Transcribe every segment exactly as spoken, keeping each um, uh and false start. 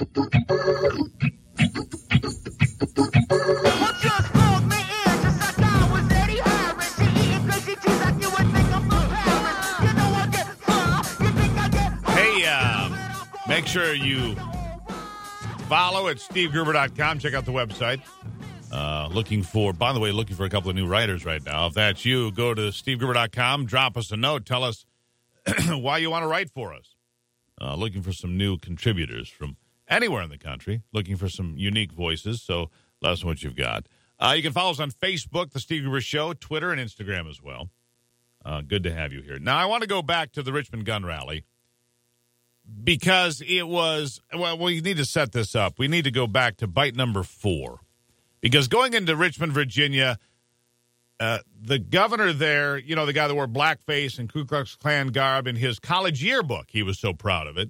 Hey, uh, make sure you follow at steve gruber dot com. Check out the website. Uh, looking for, by the way, looking for a couple of new writers right now. If that's you, go to steve gruber dot com. Drop us a note. Tell us why you want to write for us. Uh, looking for some new contributors from anywhere in the country. Looking for some unique voices. So let us know what you've got. Uh, you can follow us on Facebook, The Steve Gruber Show, Twitter, and Instagram as well. Uh, good to have you here. Now, I want to go back to the Richmond gun rally because it was, well, we need to set this up. We need to go back to bite number four. Because going into Richmond, Virginia, uh, the governor there, you know, the guy that wore blackface and Ku Klux Klan garb in his college yearbook, he was so proud of it,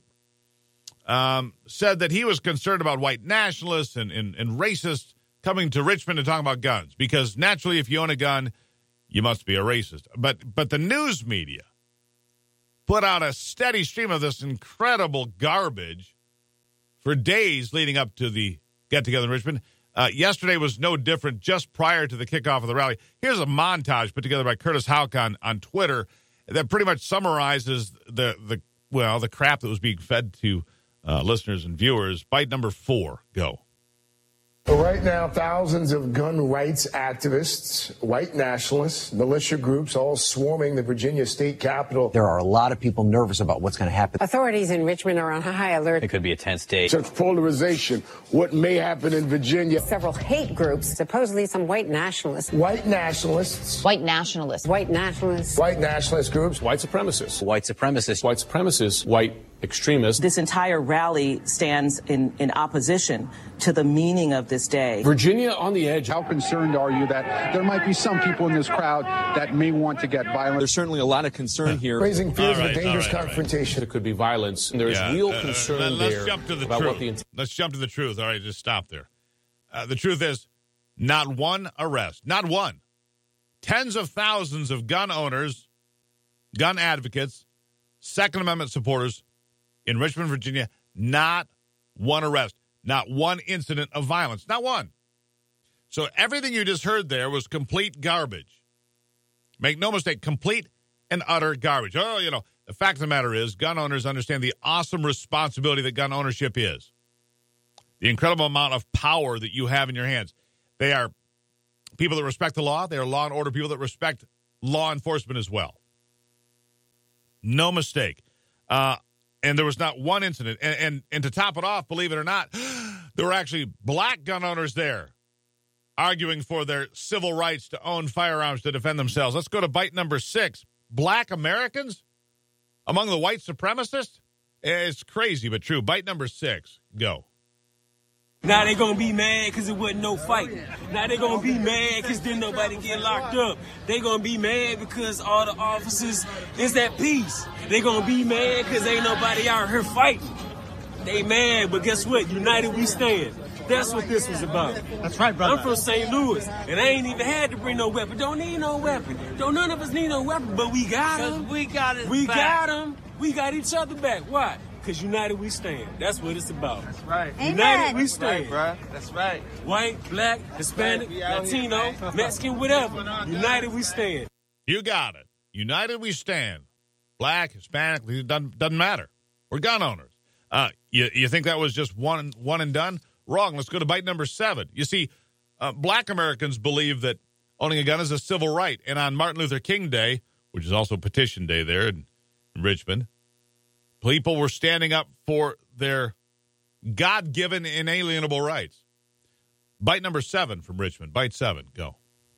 um, said that he was concerned about white nationalists and, and, and racists coming to Richmond and talking about guns. Because naturally, if you own a gun, you must be a racist. But but the news media put out a steady stream of this incredible garbage for days leading up to the get-together in Richmond. Uh, yesterday was no different just prior to the kickoff of the rally. Here's a montage put together by Curtis Houck on, on Twitter that pretty much summarizes the, the well, the crap that was being fed to uh, listeners and viewers. Bite number four, go. Right now, thousands of gun rights activists, white nationalists, militia groups, all swarming the Virginia state capitol. There are a lot of people nervous about what's going to happen. Authorities in Richmond are on high alert. It could be a tense day. Such polarization, what may happen in Virginia. Several hate groups, supposedly some white nationalists. White nationalists. White nationalists. White nationalists. White nationalist groups. White supremacists. White supremacists. White supremacists. White extremists. This entire rally stands in, in opposition to the meaning of this day. Virginia on the edge. How concerned are you that there might be some people in this crowd that may want to get violent? There's certainly a lot of concern here. Raising fears All right, of a dangerous all right, all confrontation. There could be violence, and there is Yeah, real uh, concern uh, let's there jump to the about truth. what the int- Let's jump to the truth. All right, just stop there. Uh, the truth is, not one arrest. Not one. Tens of thousands of gun owners, gun advocates, Second Amendment supporters in Richmond, Virginia, not one arrest. Not one incident of violence. Not one. So everything you just heard there was complete garbage. Make no mistake, complete and utter garbage. Oh, you know, the fact of the matter is gun owners understand the awesome responsibility that gun ownership is. The incredible amount of power that you have in your hands. They are people that respect the law. They are law and order people that respect law enforcement as well. No mistake. Uh, and there was not one incident. And, and, and to top it off, believe it or not, there were actually black gun owners there arguing for their civil rights to own firearms to defend themselves. Let's go to bite number six. Black Americans among the white supremacists? It's crazy, but true. Bite number six. Go. Now they gonna be mad because it wasn't no fight. Now they gonna be mad because didn't nobody get locked up. They gonna be mad because all the officers is at peace. They gonna be mad because ain't nobody out here fighting. They mad, but guess what? United we stand. That's what this was about. That's right, brother. I'm from Saint Louis, and I ain't even had to bring no weapon. Don't need no weapon. Don't none of us need no weapon, but we got them. We got it. We back. got them. We got each other back. Why? Because united we stand. That's what it's about. That's right. United we stand. That's right, bro. That's right. White, black, Hispanic, Latino, here, Mexican, whatever. United we stand. You got it. United we stand. Black, Hispanic, it doesn't, doesn't matter. We're gun owners. Uh, you, you think that was just one, one and done? Wrong. Let's go to bite number seven. You see, uh, black Americans believe that owning a gun is a civil right. And on Martin Luther King Day, which is also Petition Day there in, in Richmond, people were standing up for their God-given inalienable rights. Bite number seven from Richmond. Bite seven. Go.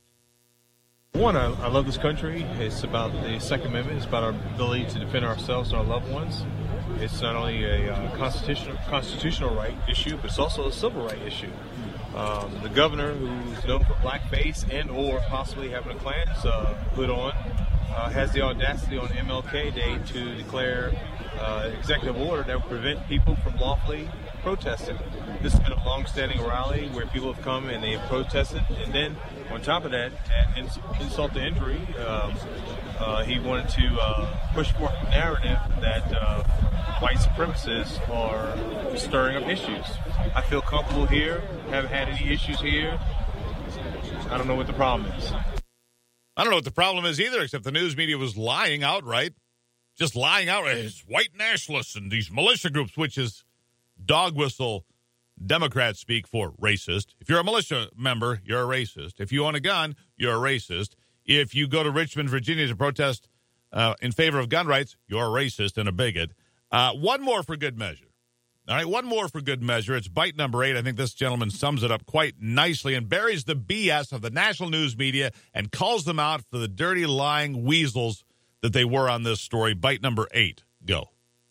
One, I, I love this country. It's about the Second Amendment. It's about our ability to defend ourselves and our loved ones. It's not only a uh, constitutional constitutional right issue, but it's also a civil right issue. Um, the governor, who's known for blackface and or possibly having a Klan uh, hood on, uh, has the audacity on M L K Day to declare uh, executive order that will prevent people from lawfully protesting. This has been a long-standing rally where people have come and they have protested, and then on top of that, at ins- insult to injury, um, Uh, he wanted to uh, push forth the narrative that uh, white supremacists are stirring up issues. I feel comfortable here, haven't had any issues here. I don't know what the problem is. I don't know what the problem is either, except the news media was lying outright. Just lying outright. It's white nationalists and these militia groups, which is dog whistle Democrats speak for racist. If you're a militia member, you're a racist. If you own a gun, you're a racist. If you go to Richmond, Virginia to protest uh, in favor of gun rights, you're a racist and a bigot. Uh, one more for good measure. All right, one more for good measure. It's bite number eight. I think this gentleman sums it up quite nicely and buries the B S of the national news media and calls them out for the dirty, lying weasels that they were on this story. Bite number eight. Go.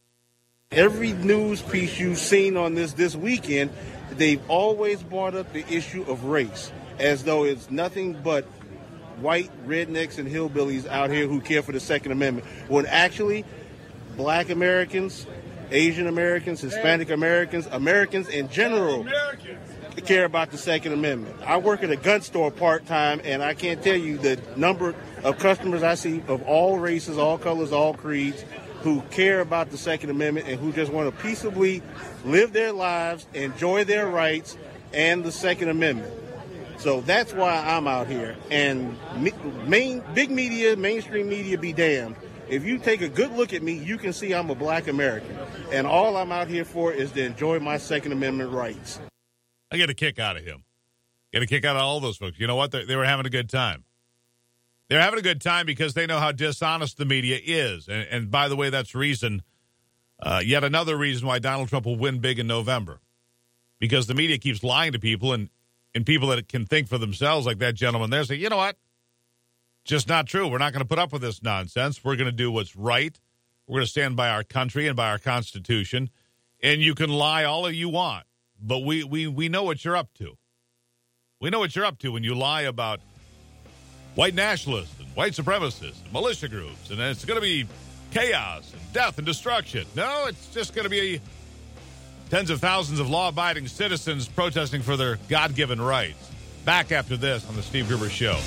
Every news piece you've seen on this this weekend, they've always brought up the issue of race as though it's nothing but white rednecks and hillbillies out here who care for the Second Amendment, when actually black Americans, Asian Americans, Hispanic Americans, Americans in general care about the Second Amendment. I work at a gun store part-time, and I can't tell you the number of customers I see of all races, all colors, all creeds, who care about the Second Amendment and who just want to peaceably live their lives, enjoy their rights, and the Second Amendment. So that's why I'm out here. And main, big media, mainstream media be damned. If you take a good look at me, you can see I'm a black American. And all I'm out here for is to enjoy my Second Amendment rights. I get a kick out of him. Get a kick out of all those folks. You know what? They, they were having a good time. They're having a good time because they know how dishonest the media is. And, and by the way, that's reason, uh, yet another reason why Donald Trump will win big in November. Because the media keeps lying to people, and, and people that can think for themselves, like that gentleman there, say, you know what? Just not true. We're not going to put up with this nonsense. We're going to do what's right. We're going to stand by our country and by our Constitution. And you can lie all you want, but we, we, we know what you're up to. We know what you're up to when you lie about white nationalists and white supremacists and militia groups, and it's going to be chaos and death and destruction. No, it's just going to be tens of thousands of law-abiding citizens protesting for their God-given rights. Back after this on the Steve Gruber Show.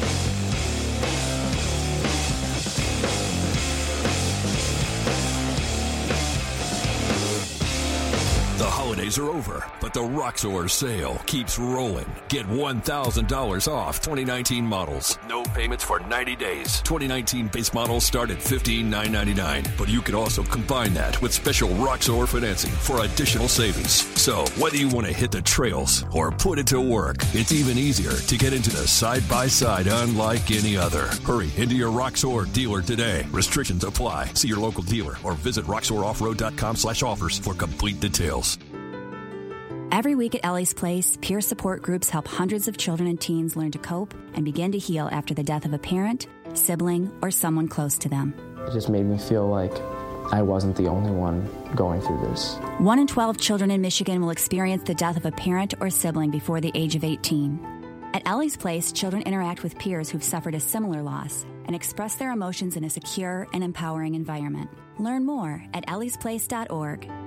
The holidays are over, but the Roxor sale keeps rolling. Get one thousand dollars off twenty nineteen models. No payments for ninety days. twenty nineteen base models start at fifteen thousand nine hundred ninety-nine dollars. But you can also combine that with special Roxor financing for additional savings. So whether you want to hit the trails or put it to work, it's even easier to get into the side-by-side unlike any other. Hurry into your Roxor dealer today. Restrictions apply. See your local dealer or visit roxor off road dot com slash offers for complete details. Every week at Ellie's Place, peer support groups help hundreds of children and teens learn to cope and begin to heal after the death of a parent, sibling, or someone close to them. It just made me feel like I wasn't the only one going through this. One in twelve children in Michigan will experience the death of a parent or sibling before the age of eighteen. At Ellie's Place, children interact with peers who've suffered a similar loss and express their emotions in a secure and empowering environment. Learn more at ellies place dot org.